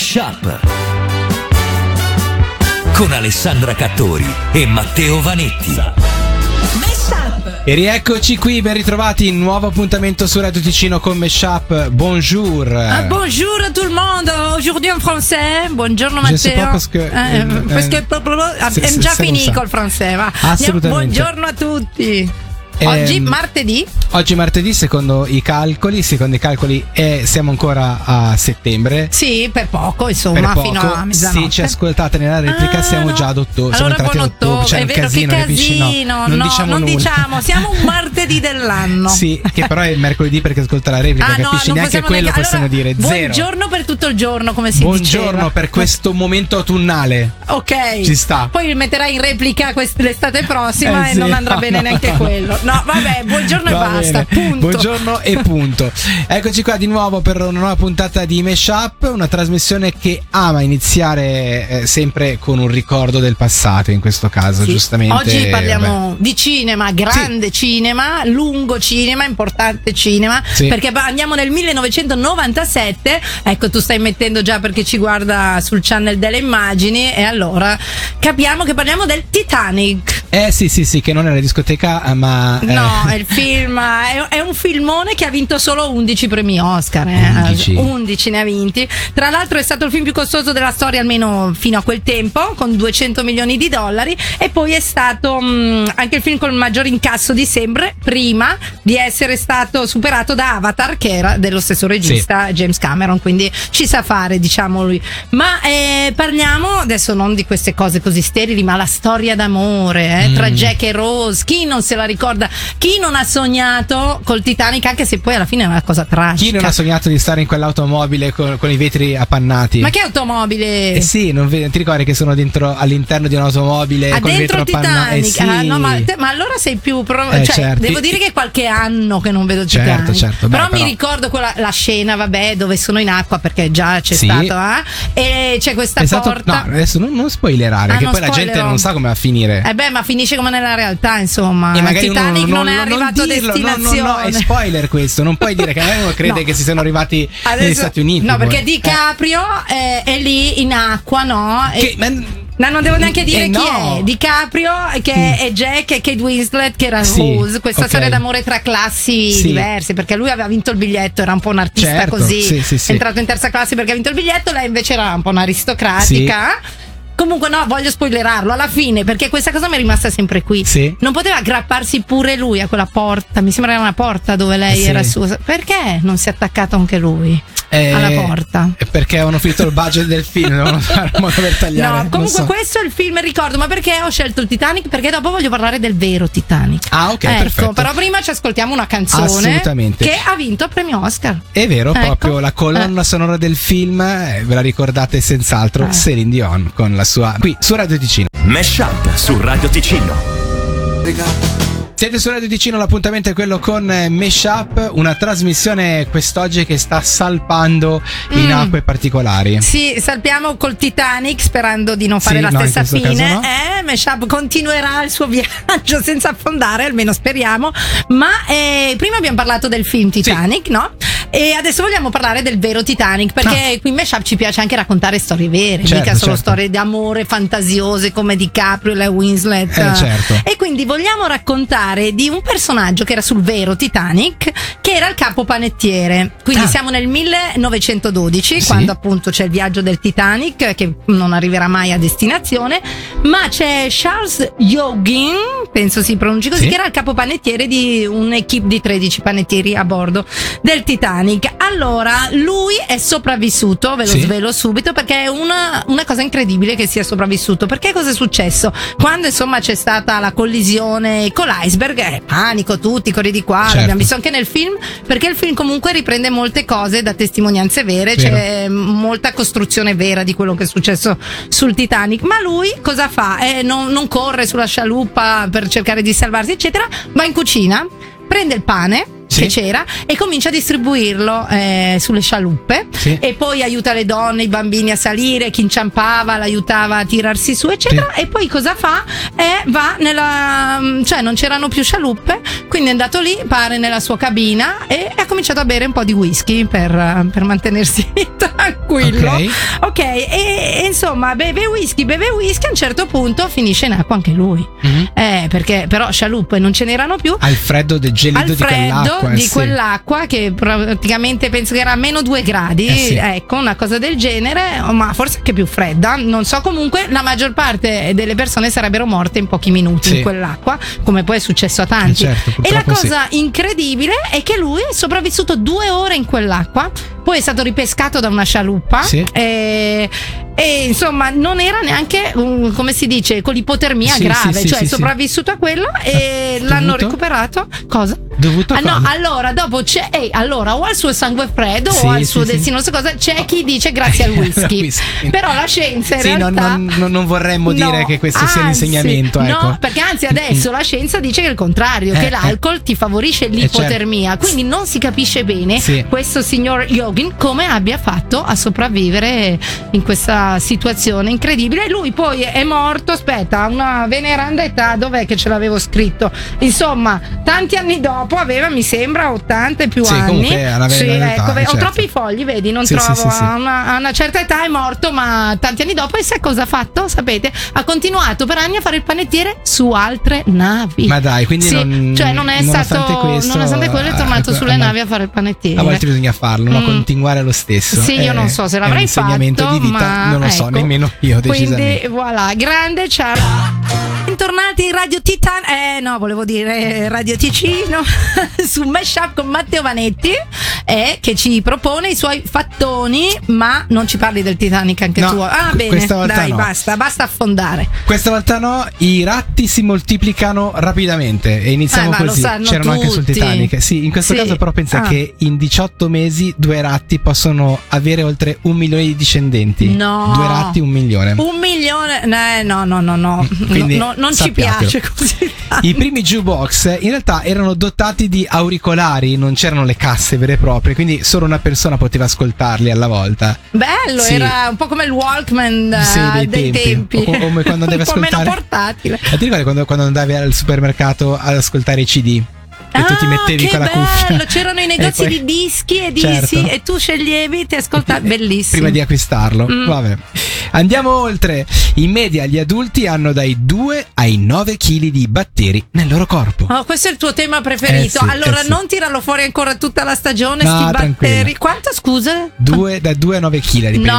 Mashup con Alessandra Cattori e Matteo Vanetti. E rieccoci qui, ben ritrovati, nuovo appuntamento su Radio Ticino con Mashup. Bonjour. Bonjour à tout le monde. Aujourd'hui en français. Buongiorno Matteo. Je sais pas parce que abbiamo già finito col francese, va. Assolutamente. Buongiorno a tutti. Oggi martedì, secondo i calcoli, siamo ancora a settembre. Sì, per poco, insomma, fino a mezzanotte. Se ci ascoltate nella replica siamo già ad ottobre, siamo entrati a ottobre. C'è è un vero, casino, che casino. Non diciamo nulla. Diciamo, siamo un martedì dell'anno. Sì, che però è il mercoledì perché ascolta la replica, capisci? Neanche quello possiamo dire, zero. Buongiorno per tutto il giorno, come si diceva. Buongiorno per questo momento autunnale. Ok. Ci sta. Poi metterai in replica l'estate prossima e non andrà bene neanche quello. No, vabbè, buongiorno e basta, punto. Buongiorno e punto. Eccoci qua di nuovo per una nuova puntata di Mashup, una trasmissione che ama iniziare sempre con un ricordo del passato, in questo caso, sì. Giustamente. Oggi parliamo di cinema, grande cinema, lungo cinema, importante cinema, perché andiamo nel 1997. Ecco, tu stai mettendo già perché ci guarda sul channel delle immagini, e allora capiamo che parliamo del Titanic. Sì, che non è la discoteca, ma no, è il film, è un filmone che ha vinto solo 11 premi Oscar. 11 ne ha vinti. Tra l'altro è stato il film più costoso della storia, almeno fino a quel tempo, con $200 milioni, e poi è stato anche il film con il maggior incasso di sempre, prima di essere stato superato da Avatar, che era dello stesso regista, James Cameron, quindi ci sa fare, diciamo, lui. Ma parliamo adesso non di queste cose così sterili, ma la storia d'amore tra Jack e Rose. Chi non se la ricorda? Chi non ha sognato col Titanic, anche se poi alla fine è una cosa tragica? Chi non ha sognato di stare in quell'automobile con i vetri appannati? Ma che automobile? Sì, non ti ricordi che sono all'interno di un'automobile con il vetro appannato? Sì. No, ma allora sei più certo. Devo dire che è qualche anno che non vedo Titanic. Certo. Però mi ricordo la scena, dove sono in acqua, perché già c'è stato, e c'è questa porta. No, adesso non spoilerare, che poi la gente non sa come va a finire. Ma finisce come nella realtà, insomma. E magari Titanic non è arrivato a destinazione. No, è spoiler questo. Non puoi dire che uno crede che si siano arrivati negli Stati Uniti. No, perché DiCaprio è lì in acqua, no? No, non devo neanche dire chi è. DiCaprio, che è Jack, e Kate Winslet, che era Rose. Questa storia d'amore tra classi diverse, perché lui aveva vinto il biglietto, era un po' un artista così, è entrato in terza classe perché ha vinto il biglietto, lei invece era un po' un'aristocratica. Comunque no, voglio spoilerarlo alla fine, perché questa cosa mi è rimasta sempre qui. Non poteva aggrapparsi pure lui a quella porta? Mi sembra una porta dove lei era su. Perché non si è attaccato anche lui alla porta? Perché avevano finito il budget del film, devono fare un modo per tagliare. No, comunque questo è il film, ricordo. Ma perché ho scelto il Titanic? Perché dopo voglio parlare del vero Titanic. Ok, perfetto. Però prima ci ascoltiamo una canzone. Assolutamente. Che ha vinto il premio Oscar. È vero, proprio la colonna sonora del film, ve la ricordate senz'altro, Celine Dion con la sua, qui su Radio Ticino. Mashup su Radio Ticino. Siete su Radio Ticino, l'appuntamento è quello con Mashup, una trasmissione quest'oggi che sta salpando in acque particolari. Sì, salpiamo col Titanic, sperando di non fare la stessa fine. Mashup continuerà il suo viaggio senza affondare, almeno speriamo. Ma prima abbiamo parlato del film Titanic, no? E adesso vogliamo parlare del vero Titanic, perché qui in Mashup ci piace anche raccontare storie vere, mica solo storie d'amore fantasiose come DiCaprio e la Winslet. E quindi vogliamo raccontare di un personaggio che era sul vero Titanic, che era il capo panettiere. Quindi siamo nel 1912, quando appunto c'è il viaggio del Titanic, che non arriverà mai a destinazione, ma c'è Charles Youngin, penso si pronunci così, che era il capo panettiere di un'equipe di 13 panettieri a bordo del Titanic. Allora, lui è sopravvissuto, ve lo svelo subito, perché è una cosa incredibile che sia sopravvissuto. Perché cosa è successo? Quando insomma c'è stata la collisione con l'iceberg, panico, tutti corri di qua, l'abbiamo visto anche nel film, perché il film comunque riprende molte cose da testimonianze vere, c'è molta costruzione vera di quello che è successo sul Titanic. Ma lui cosa fa? Non corre sulla scialuppa per cercare di salvarsi, eccetera, va in cucina, prende il pane che c'era e comincia a distribuirlo sulle scialuppe, e poi aiuta le donne, i bambini a salire, chi inciampava l'aiutava a tirarsi su, eccetera. E poi cosa fa? Va nella, cioè non c'erano più scialuppe, quindi è andato lì, pare nella sua cabina, e ha cominciato a bere un po' di whisky per mantenersi tranquillo. Ok, e insomma beve whisky, a un certo punto finisce in acqua anche lui. Perché però scialuppe non ce n'erano più. Al freddo del gelido di quell'acqua che praticamente penso che era a meno 2 gradi, ecco, una cosa del genere, ma forse anche più fredda, non so. Comunque la maggior parte delle persone sarebbero morte in pochi minuti in quell'acqua, come poi è successo a tanti. E la cosa incredibile è che lui è sopravvissuto 2 ore in quell'acqua, poi è stato ripescato da una scialuppa e insomma non era neanche come si dice, con l'ipotermia grave, cioè è sopravvissuto a quello e l'hanno recuperato. Cosa? Dovuto a no, allora dopo c'è allora o al suo sangue freddo o al suo destino, non so cosa, c'è chi dice grazie al whisky. Però la scienza in realtà non vorremmo dire che questo sia l'insegnamento, ecco. No, perché anzi adesso la scienza dice che è il contrario, che l'alcol ti favorisce l'ipotermia, quindi non si capisce bene questo signor Yogin come abbia fatto a sopravvivere in questa situazione incredibile. Lui poi è morto, aspetta, a una veneranda età, dov'è che ce l'avevo scritto? Insomma, tanti anni dopo, aveva mi sembra 80 e più anni. Ho troppi fogli, vedi, non trovo. A una certa età è morto, ma tanti anni dopo, e sai cosa ha fatto? Sapete? Ha continuato per anni a fare il panettiere su altre navi. Ma dai, quindi non è stato questo, nonostante quello è tornato sulle navi a fare il panettiere. A volte bisogna farlo, ma continuare lo stesso. Sì, io non so se l'avrei fatto, di vita, ma non lo so, nemmeno io decisamente. Quindi voilà, grande ciao. Bentornati in Radio Titan, volevo dire Radio Ticino su Mashup con Matteo Vanetti, che ci propone i suoi fattoni, ma non ci parli del Titanic anche tu. Bene, dai, basta affondare. Questa volta no, i ratti si moltiplicano rapidamente e iniziamo così. C'erano tutti. Anche sul Titanic. Sì, in questo caso però pensa che in 18 mesi 2 ratti possono avere oltre 1 milione di discendenti. No. 2 ratti, 1 milione. 1 milione? No. Quindi, non ci piace così tanto. I primi jukebox in realtà erano dotati di auricolari, non c'erano le casse vere e proprie, quindi solo una persona poteva ascoltarli alla volta. Bello, era un po' come il Walkman dei tempi. O come quando andavi un po' meno portatile. Ti ricordi quando andavi al supermercato ad ascoltare i CD? E tu ti mettevi con la cuffia. Bello, c'erano i negozi di dischi e tu sceglievi, ti ascoltavi, bellissimo. Prima di acquistarlo. Vabbè. Andiamo oltre. In media gli adulti hanno dai 2 ai 9 kg di batteri nel loro corpo. Questo è il tuo tema preferito. Allora non tirarlo fuori ancora tutta la stagione, sti batteri. Tranquilla. Quanto, scusa? Da 2 a 9 kg, dipende.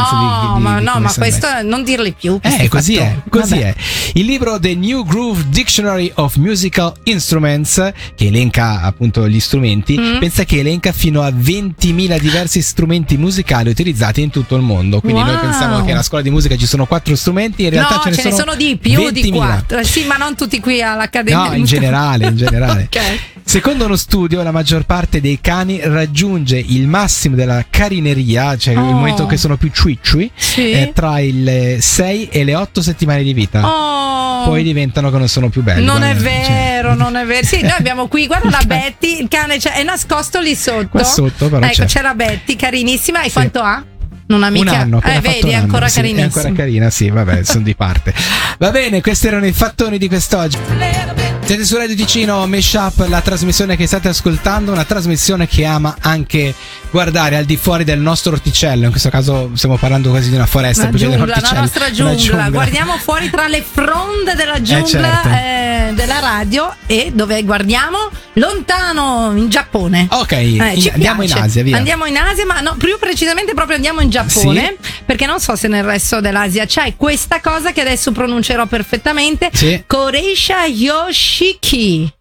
Ma questo non dirli più. Così è. Il libro The New Groove Dictionary of Musical Instruments, che elenca appunto gli strumenti, pensa che elenca fino a 20.000 diversi strumenti musicali utilizzati in tutto il mondo. Quindi noi pensiamo che nella scuola di musica ci sono 4 strumenti, in realtà ce ne sono di più 20.000. Di 4. Sì, ma non tutti qui all'Accademia. No, in generale. Okay. Secondo uno studio, la maggior parte dei cani raggiunge il massimo della carineria, cioè il momento che sono più ciucci, tra il 6 e le 8 settimane di vita. Poi diventano che non sono più belli. Non è vero. Sì, noi abbiamo qui, guarda la Betty, il cane è nascosto lì sotto. Qua sotto però c'è la Betty, carinissima. E quanto ha? Non ha mica. Un anno, vedi, è ancora carinissima. È ancora carina, sì, vabbè, sono di parte. Va bene, questi erano i fattoni di quest'oggi. Siete su Radio Ticino Mashup, la trasmissione che state ascoltando, una trasmissione che ama anche guardare al di fuori del nostro orticello. In questo caso stiamo parlando quasi di una foresta, la nostra giungla. Guardiamo fuori tra le fronde della giungla della radio, e dove guardiamo? Lontano, in Giappone. Ok, andiamo in Asia, via. Andiamo in Asia, ma no, più precisamente proprio andiamo in Giappone, perché non so se nel resto dell'Asia c'è questa cosa che adesso pronuncerò perfettamente. Koreisha Yoshiki.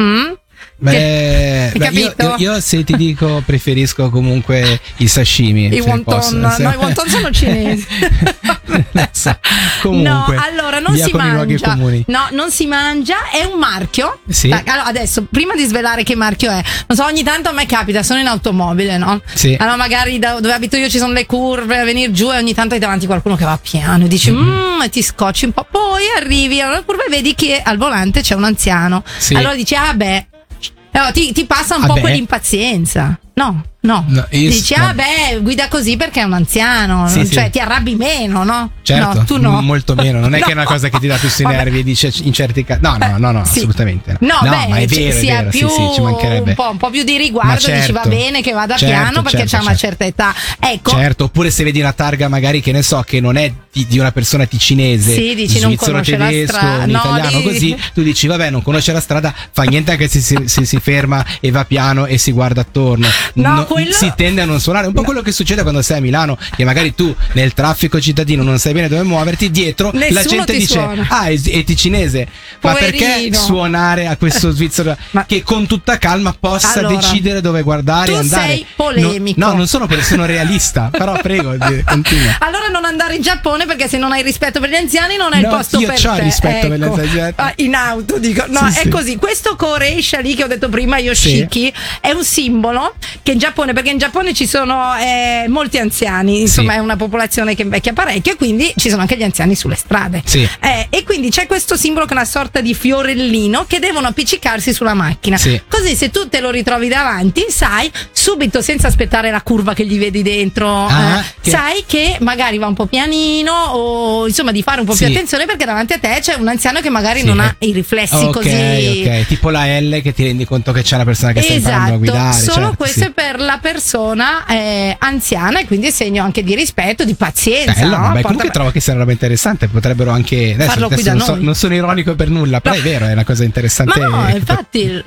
Beh, io se ti dico preferisco comunque i sashimi. I wonton, i wonton sono cinesi. Comunque, no, allora non si mangia. No, non si mangia, è un marchio. Allora, adesso, prima di svelare che marchio è, non so, ogni tanto a me capita, sono in automobile, no? Allora magari dove abito io ci sono le curve a venire giù, e ogni tanto hai davanti qualcuno che va piano e dici e ti scocci un po', poi arrivi alla curva e vedi che al volante c'è un anziano. Allora dici ti passa un po' quell'impazienza. No, Dici guida così perché è un anziano, cioè ti arrabbi meno, no? Certo, no, tu no. Molto meno, non è che è una cosa che ti dà più sui nervi e dice in certi casi no, assolutamente no, ma è vero, sia è vero, più ci mancherebbe un po' più di riguardo, dici va bene che vada piano perché c'ha una certa età, ecco. Certo, oppure se vedi una targa magari che ne so che non è di una persona ticinese, dici svizzero, tedesco, un italiano, così tu dici vabbè, non conosce la strada, fa niente anche se si ferma e va piano e si guarda attorno, si tende a non suonare, un po' quello che succede quando sei a Milano, che magari tu nel traffico cittadino non sai bene dove muoverti, dietro la gente dice suona. È ticinese, ma perché suonare a questo svizzero che con tutta calma possa decidere dove guardare e andare? Tu sei polemico. No, non sono sono realista, però prego, continua. Allora non andare in Giappone, perché se non hai rispetto per gli anziani non è il posto per te. Io ho rispetto per gli anziani. In auto dico, è così. Questo Koreisha lì che ho detto prima, Yoshiki, è un simbolo che in Giappone, perché in Giappone ci sono molti anziani, insomma è una popolazione che invecchia parecchio e quindi ci sono anche gli anziani sulle strade. E quindi c'è questo simbolo che è una sorta di fiorellino che devono appiccicarsi sulla macchina. Così se tu te lo ritrovi davanti, sai subito, senza aspettare la curva che gli vedi dentro, sai che magari va un po' pianino, o insomma di fare un po' più attenzione, perché davanti a te c'è un anziano che magari non ha i riflessi così. Tipo la L, che ti rendi conto che c'è una persona che sta imparando a guidare. Solo questo è per la persona anziana, e quindi è segno anche di rispetto, di pazienza. Comunque trovo che sia una roba interessante, potrebbero anche adesso non sono ironico per nulla, però è vero, è una cosa interessante. Ma no, infatti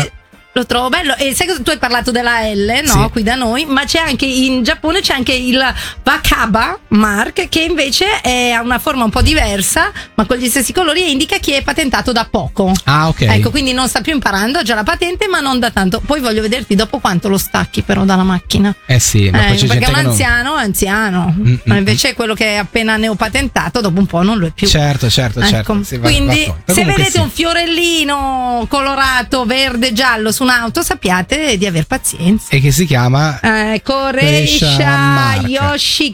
lo trovo bello. E sai che tu hai parlato della L, qui da noi, ma c'è anche in Giappone c'è anche il Wakaba Mark, che invece ha una forma un po' diversa, ma con gli stessi colori, e indica chi è patentato da poco. Ecco, quindi non sta più imparando, ha già la patente, ma non da tanto. Poi voglio vederti dopo quanto lo stacchi però dalla macchina. Ma poi c'è perché un anziano è anziano, ma invece quello che è appena neopatentato dopo un po' non lo è più. Certo. Quindi se vedete un fiorellino colorato verde giallo su un'auto, sappiate di aver pazienza. E che si chiama Koreisha Yoshiki.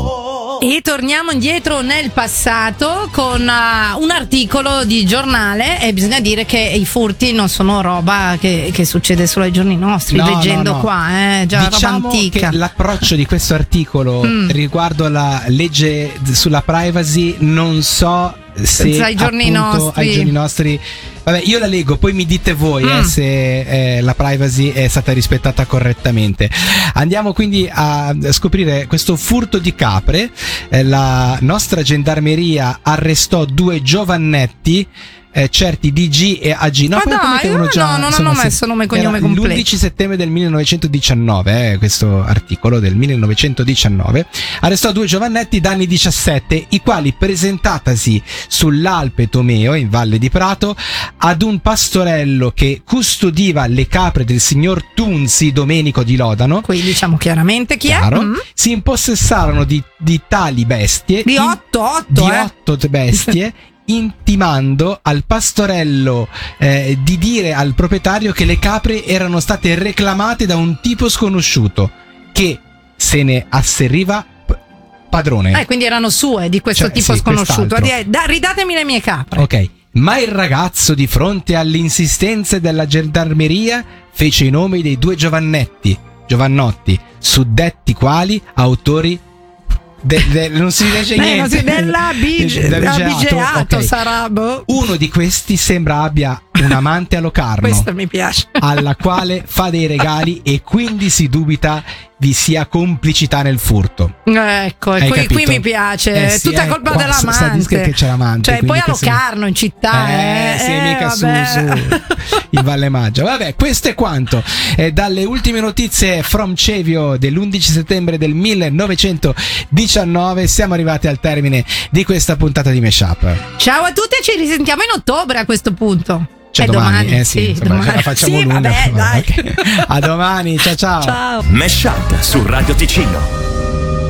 E torniamo indietro nel passato con un articolo di giornale, e bisogna dire che i furti non sono roba che succede solo ai giorni nostri, leggendo qua, già diciamo roba antica. Che l'approccio di questo articolo riguardo alla legge sulla privacy, non so se ai giorni nostri. Vabbè, io la leggo, poi mi dite voi se la privacy è stata rispettata correttamente. Andiamo quindi a scoprire questo furto di capre. La nostra gendarmeria arrestò 2 giovannetti, certi di G e AG. Non hanno messo nome e cognome completo. L'11 settembre del 1919, questo articolo del 1919, arrestò 2 giovannetti d'anni 17, i quali, presentatasi sull'Alpe Tomeo in Valle di Prato ad un pastorello che custodiva le capre del signor Tunzi Domenico di Lodano, qui diciamo chiaramente chi è, si impossessarono di tali bestie, di 8 bestie, intimando al pastorello di dire al proprietario che le capre erano state reclamate da un tipo sconosciuto che se ne asseriva padrone. Quindi erano sue, di questo tipo sconosciuto. Ridatemi le mie capre. Ok, ma il ragazzo, di fronte alle insistenze della gendarmeria, fece i nomi dei 2 giovannotti, suddetti quali autori non si dice niente. Dell'abigeato sarà. Uno di questi sembra abbia un amante a Locarno. Questo mi piace. Alla quale fa dei regali, e quindi si dubita vi sia complicità nel furto. Ecco, qui mi piace. Tutta colpa dell'amante. Che c'è l'amante. Cioè, poi a Locarno in città. Mica su in Valle Maggia. Vabbè, questo è quanto. Dalle ultime notizie from Cevio dell'11 settembre del 1919 siamo arrivati al termine di questa puntata di Meshup. Ciao a tutti e ci risentiamo in ottobre a questo punto. Domani. Insomma, domani. Ce la facciamo lunga. Vabbè, dai. A domani, ciao. Ciao. Meshup su Radio Ticino.